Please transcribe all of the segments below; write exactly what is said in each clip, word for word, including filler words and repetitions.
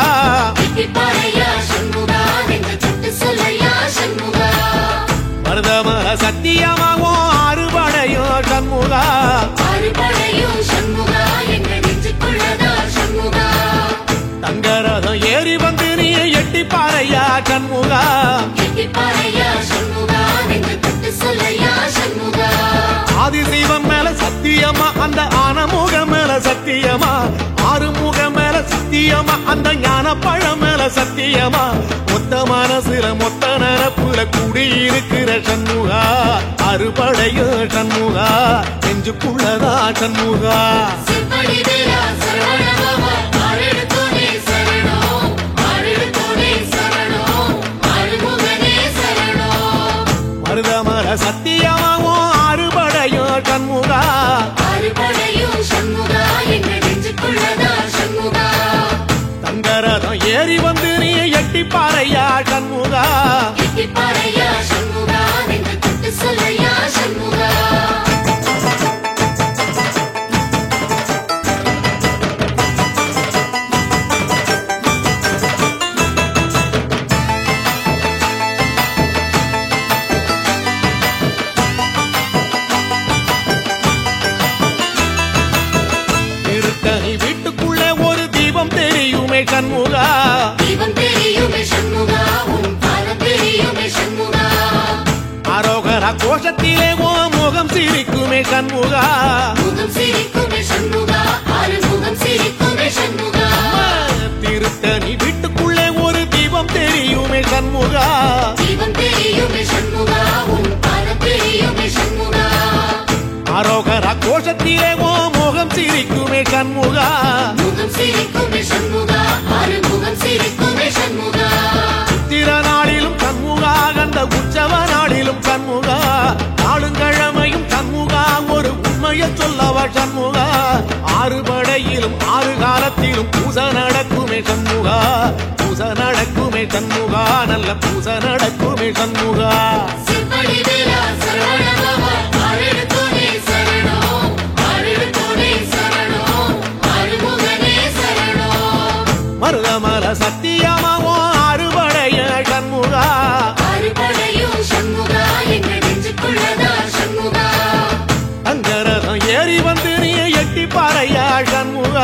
மருதமர சத்தியமாவோ அறுபடையோ சண்முகா தங்கரதம் ஏறி வந்து நீ எட்டி பாறையா சண்முகா ஆதிசைவம் மேல சத்தியமா அந்த ஆனமுகம் மேல சத்தியமா ஆறுமுகம் மேல சத்தியமா அந்த ஞான பழம் மேல சத்தியமா மொத்த மனசுல மொத்த நரப்புல குடியிருக்கிற சண்முகா அறுபடையோ சண்முகா நெஞ்சுக்குள்ளதா சண்முகா மருதமர சத்தியமாவோ அறுபடையோ சண்முகா தங்கரதம் ஏறி வந்து நீ எட்டி பாறையா சண்முகா வீட்டுக்குள்ளே ஒரு தீபம் தெரியுமே சண்முகா அரோகரா கோஷத்திலே ஓ முகம் சிரிக்குமே சண்முகா திருத்தணி வீட்டுக்குள்ளே ஒரு தீபம் தெரியுமே சண்முகா அரோகரா கோஷத்திலே ஓ முகம் சிரிக்குமே சண்முகா சித்திர நாளிலும் சண்முகா கண்ட உற்சவ நாளிலும் சண்முகா நாளுங்கிழமையும் சண்முகா ஒரு உண்மையை சொல்லவா சண்முகா ஆறுபடையிலும் ஆறு காலத்திலும் பூச நடக்குமே சண்முகா பூச நடக்குமே சண்முகா நல்ல பூச நடக்குமே சண்முகா மருதமர சத்தியமாவோ அறுபடைய சண்முகா தங்கரதம் ஏறி வந்து நீ எட்டி பாறையா சண்முகா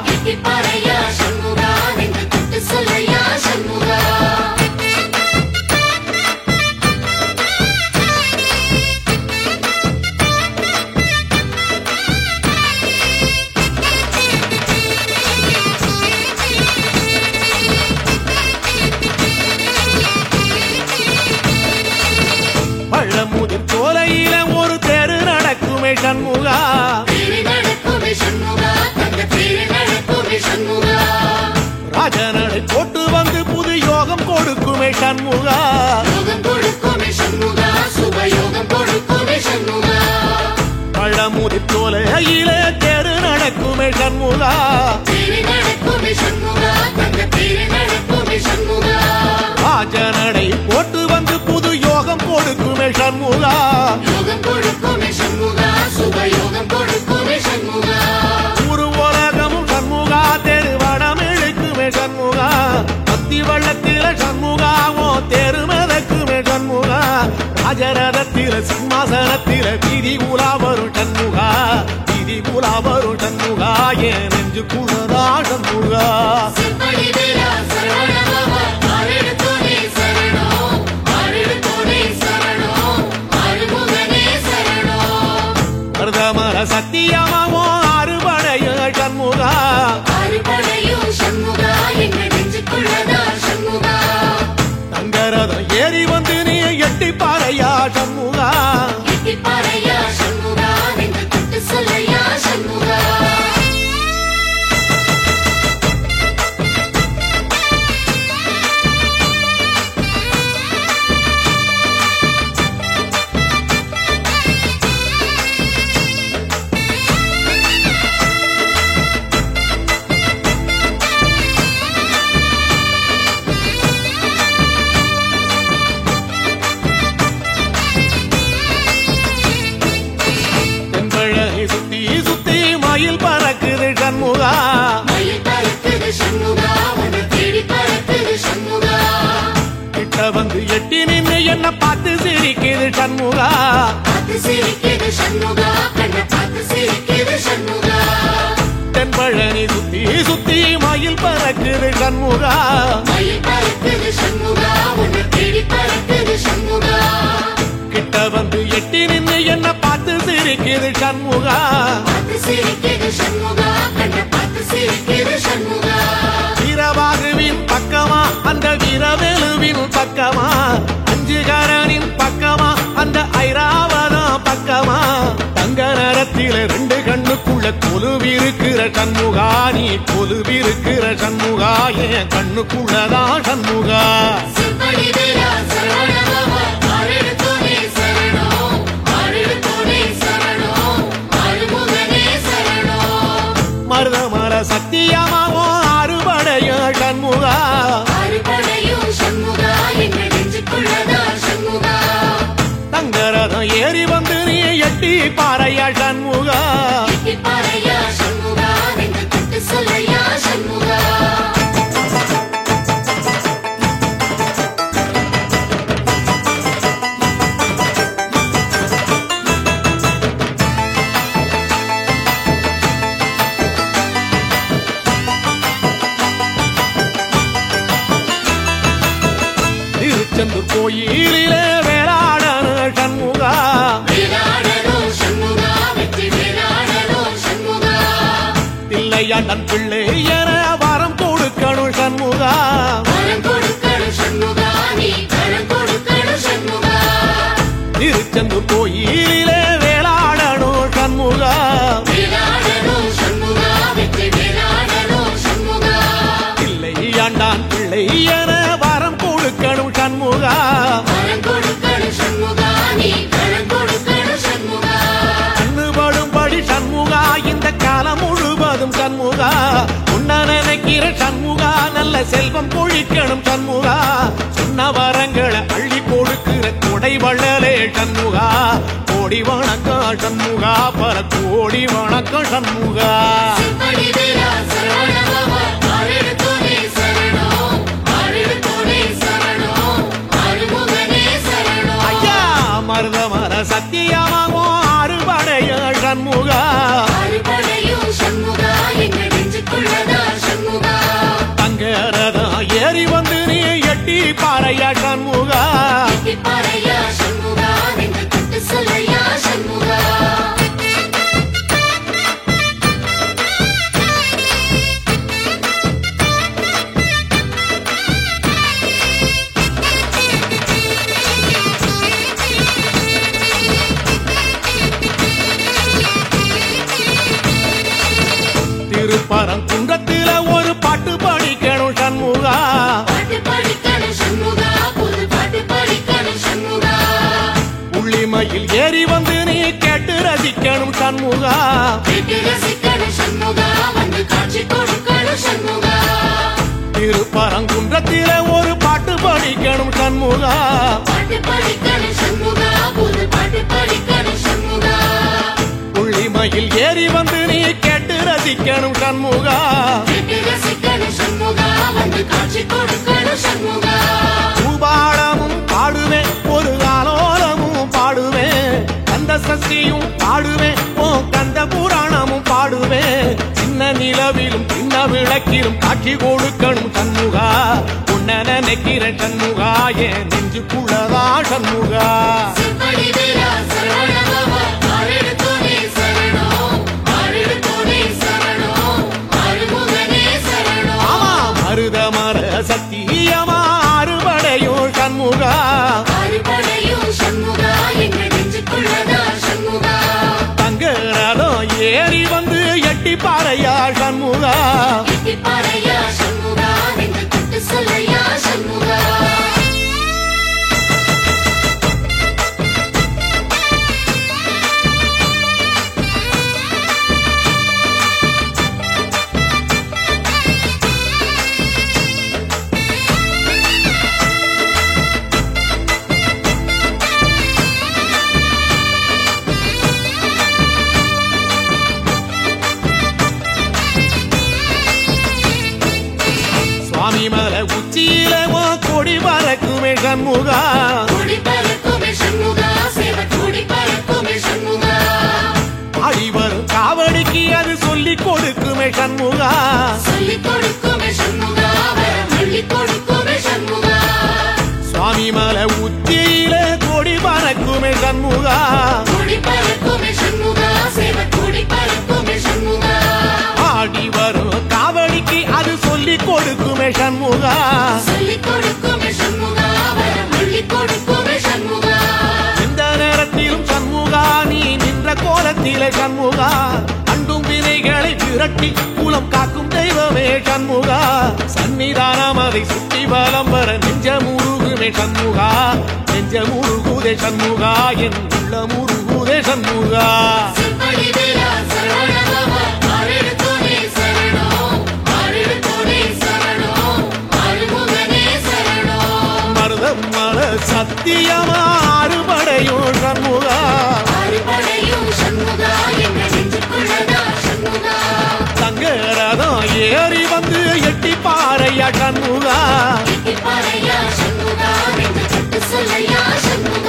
பழமுதிர் சோலையில ஒரு தெரு நடக்குமே சண்முகா ராஜனடை போட்டு வந்து புது யோகம் கொடுக்குமே சண்முகா பழமுதிர் சோலையில தெரு நடக்குமே சண்முகா ராஜனடை போட்டு வந்து புது யோகம் கொடுக்குமே சண்முகா ஒரு உலகமும் சண்முகா தெருவடம் இழுக்குமே சண்முகா பத்தி வள்ளத்தில சண்முகாவோ தெரு மிதக்குமே சண்முகா ராஜரதத்தில சிம்மாசனத்தில வீதி உலா வரும் சண்முகா வீதி உலா வரும் சண்முகா என் நெஞ்சு குளரா சண்முகா மருதமர சத்தியமாவோ அறுபடைய சண்முகா தங்கரதம் ஏறி வந்து நீ எட்டி பாறையா சண்முகா பார்த்து சிரிக்குது சண்முகா. பார்த்து சிரிக்குது சண்முகா, கண்ணை பார்த்து சிரிக்குது சண்முகா. தென்பழனி சுத்தி சுத்தி மயில் பறக்குது சண்முகா. மயில் பறக்குது சண்முகா, உன்னை தேடி பறக்குது சண்முகா. கிட்ட வந்து எட்டி நின்று என்ன பார்த்து சிரிக்குது சண்முகா. பார்த்து சிரிக்குது சண்முகா, கண்ணை பார்த்து சிரிக்குது சண்முகா. வீரபாகுவின் பக்கமா அந்த வீரவேலுவின் பக்கமா, அஞ்சுகரனின் பக்கமா அந்த ஐராவதம் பக்கமா, தங்க நேரத்தில ரெண்டு கண்ணுக்குள்ள கொலுவிருக்கிற சண்முகா. நீ கொலுவிருக்கிற சண்முகா, என் கண்ணுக்குள்ளதான் சண்முகா. செம்படி வீரா சரவணபவா, ஆறெடுத்தோனே சரணம், ஆறெடுத்தோனே சரணம், ஆறுமுகனே சரணம். மருதமர சத்தியமாவோ அறுபடைய சண்முகா. அறுபடையும் சண்முகா, எங்க நெஞ்சுக்குள்ளதா சண்முகா. தங்கரதம் ஏறி வந்து நீ எட்டி பாறையா சண்முகா. எட்டி பாறையா சண்முகா, நெஞ்சு தொட்டு சொல்லையா சண்முகா. திருச்செந்தூர் கோயிலிலே வேளாடன சண்முகா. வேளாடணும் சண்முகா, வெற்றி வேளாடணும் சண்முகா. தில்லையாண்டன் பிள்ளை என வரம் கொடுக்கணும் சண்முகா. வரம் கொடுக்கணும் சண்முகா, நீ வரம் கொடுக்கணும் சண்முகா. திருச்செந்தூர் கோயிலிலே வேளாடணும் சண்முகா. வேளாடணும் சண்முகா, வெற்றி வேளாடணும் சண்முகா. தில்லையாண்டான் பிள்ளை என வரம் கொடுக்கணும் சண்முகா. வரம் கொடுக்கணும் சண்முகா, நீ வரம் கொடுக்கணும் சண்முகா. கண்ணுபடும்படி சண்முகா, இந்த காலம் முழுவதும் சண்முகா. உன்ன நினைக்கிற சண்முகா, நல்ல செல்வம் பொழிக்கணும் சண்முகா. சொன்ன வரங்களை அள்ளி கொடுக்கிற கொடை வள்ளலே சண்முகா. கோடி வணக்கம் சண்முகா, பல கோடி வணக்கம் சண்முகா. செம்படி வீரா சரவணபவா, ஆறெடுத்தோனே சரணம், ஆறெடுத்தோனே சரணம், ஆறுமுகனே சரணம். ஐயா மருதமர சத்தியமாவோ அறுபடைய சண்முகா. அறுபடையும் சண்முகா, எங்க நெஞ்சுக்குள்ளதா சண்முகா. தங்கரதம் ஏறி வந்து நீ எட்டி பாறையா சண்முகா. எட்டி பாறையா சண்முகா, நெஞ்சு தொட்டு சொல்லையா சண்முகா. திருப்பரங்குன்றத்தில ஒரு பாட்டு படிக்கணும் சண்முகா. பாட்டு படிக்கணும் சண்முகா, புது பாட்டு படிக்கணும் சண்முகா. உள்ளிமையில் ஏறி வந்து நீ கேட்டு ரசிக்கணும் சண்முகா. கேட்டு ரசிக்கணும் சண்முகா, வந்து காட்சி கொடுக்கணும் சண்முகா. திருப்பரங்குன்றத்தில ஒரு பாட்டு படிக்கணும் சண்முகா. பாட்டு படிக்கணும் சண்முகா, புது பாட்டு படிக்கணும் சண்முகா. உள்ளிமையில் ஏறி வந்து நீ கேட்டு ரசிக்கணும் சண்முகா. கேட்டு ரசிக்கணும் சண்முகா, வந்து காட்சி கொடுக்கணும் சண்முகா. பூபாளமும் பாடுவேன், ஒரு ஆலோலமும் பாடுவேன், கந்த சஷ்டியும் பாடுவேன், ஓ கந்த புராணமும் பாடுவேன். சின்ன நிலவிலும் சின்ன விளக்கிலும் காட்சி கொடுக்கணும் சண்முகா. உன்ன நினைக்கிற சண்முகா, என் நெஞ்சுக்குள்ளதா சண்முகா. செம்படி வீரா சரவணபவா, ஆறெடுத்தோனே சரணம், ஆறெடுத்தோனே சரணம், ஆறுமுகனே சரணம். ஆமா மருதமர சத்தியமா அறுபடையோ சண்முகா. அறுபடையும் சண்முகா, எங்க நெஞ்சுக்குள்ளதா சண்முகா. தங்கரதம் ஏறி வந்து எட்டி பாறையா சண்முகா. எட்டி பாறையா சண்முகா, நெஞ்சு தொட்டு சொல்லையா சண்முகா. சுவாமி மலை உச்சியில கொடி பறக்குமே சண்முகா. கொடி பறக்குமே சண்முகா கூடி பறக்குமே சண்முகா சேவை கூடி பறக்குமே சண்முகா ஆடி வரும் காவடிக்கு அது சொல்லி கொடுக்குமே சண்முகா சொல்லிக் கொடுக்குமே சண்முகா வரம் அள்ளிக் கொடுக்குமே சண்முகா இந்த நேரத்திலும் சண்முகா நீ நின்ற கோலத்திலே சண்முகா அண்டும் வினைகளை விரட்டி குலம் காக்கும் தெய்வமே சண்முகா சன்னிதானம் அதை சுற்றி வலம் வர நெஞ்ச முருகுமே சண்முகா நெஞ்ச முருகுதே சண்முகா என் உள்ள முருகுதே சண்முகா செம்படி வீரா சரவணபவா ஆறெடுத்தோனே சரணம் ஆறெடுத்தோனே சரணம் ஆறுமுகனே சரணம் மருதம் மல சத்தியமா அறுபடையும் சண்முகா ஆறுபடையும் சண்முகா என்ற நெஞ்சுக்குள்ளதா சண்முகா தங்கரதம் ஏறி வந்து எட்டி பாறையா சண்முகா பாறையா சண்முகா என்று கட்டு சொல்லையா சண்முகா